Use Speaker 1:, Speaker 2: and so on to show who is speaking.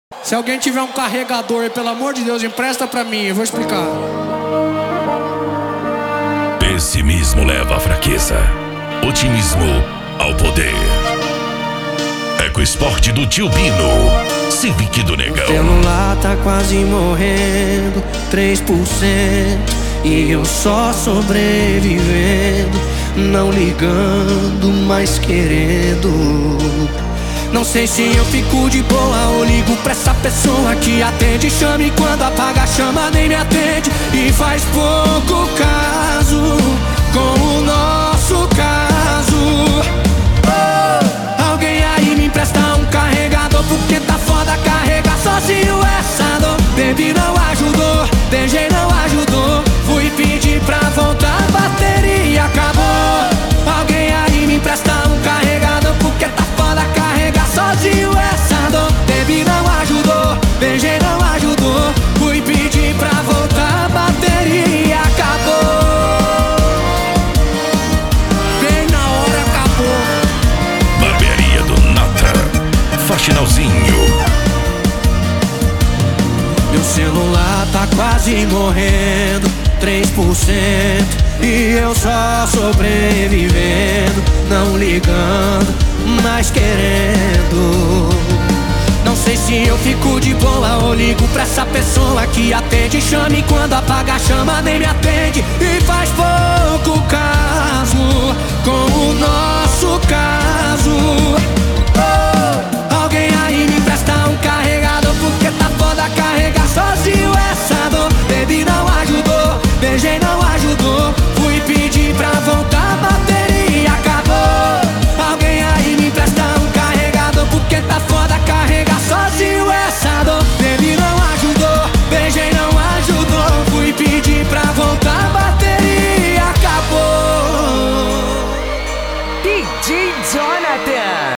Speaker 1: Se alguém tiver um carregador, pelo amor de Deus, empresta pra mim, eu vou explicar.
Speaker 2: Pessimismo leva à fraqueza, otimismo ao poder. EcoSport do Tio Bino, Civic do Negão.
Speaker 3: O celular tá quase morrendo, 3%, e eu só sobrevivendo, não ligando, mas querendo. Não sei se eu fico de boa ou ligo pra essa pessoa que atende. Chame quando apaga a chama, nem me atende. E faz pouco caso com o nosso caso. Oh, alguém aí me empresta um carregador, porque tá foda carregar sozinho essa dor. Baby não ajudou, beijei não ajudou. Fui pedir pra voltar, a bateria acabou. Alguém aí me empresta um carregador, porque tá foda carregar sozinho essa dor. Baby não ajudou, beijei não ajudou. Fui pedir pra voltar, a bateria acabou. Bem na hora acabou.
Speaker 2: Barbearia do Nata, Faxinalzinho.
Speaker 3: Meu celular tá quase morrendo, 3%, e eu só sobrevivendo, não ligando, mas querendo. Não sei se eu fico de boa ou ligo pra essa pessoa que atende. Chame quando apaga a chama, nem me atende. E faz pouco caso com o nosso caso. Oh, alguém aí me empresta um carregador, porque tá foda carregar sozinho essa dor. Baby não ajudou, beijei não ajudou. Fui pedir pra voltar, a bateria acabou. Alguém aí me empresta um carregador, porque tá foda carregar sozinho essa dor. Baby não ajudou, beijei não ajudou. Fui pedir pra voltar, a bateria acabou.
Speaker 4: DJ Jonathan.